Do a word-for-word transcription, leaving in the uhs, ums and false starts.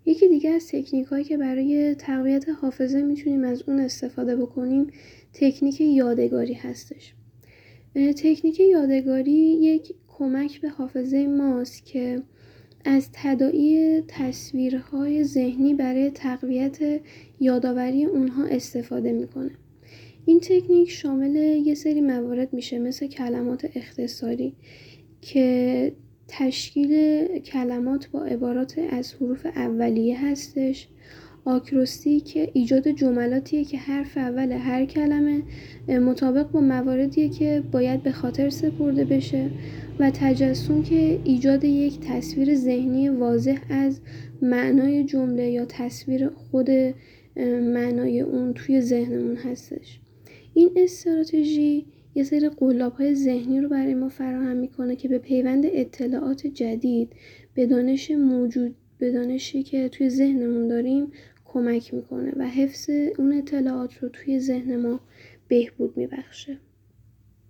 یکی دیگه از تکنیک‌هایی که برای تقویت حافظه میتونیم از اون استفاده بکنیم تکنیک یادگاری هستش. تکنیک یادگاری یک کمک به حافظه ماست که از تداعی تصویرهای ذهنی برای تقویت یادآوری اونها استفاده میکنه. این تکنیک شامل یه سری موارد میشه مثل کلمات اختصاری که تشکیل کلمات با عبارات از حروف اولیه هستش، آکروستیک که ایجاد جملاتیه که حرف اول هر کلمه مطابق با مواردیه که باید به خاطر سپرده بشه، و تجسم که ایجاد یک تصویر ذهنی واضح از معنای جمله یا تصویر خود معنای اون توی ذهنمون هستش. این استراتژی یه سری قلاب‌های ذهنی رو برای ما فراهم میکنه که به پیوند اطلاعات جدید به دانش موجود به دانشی که توی ذهنمون داریم کمک میکنه و حفظ اون اطلاعات رو توی ذهن ما بهبود میبخشه.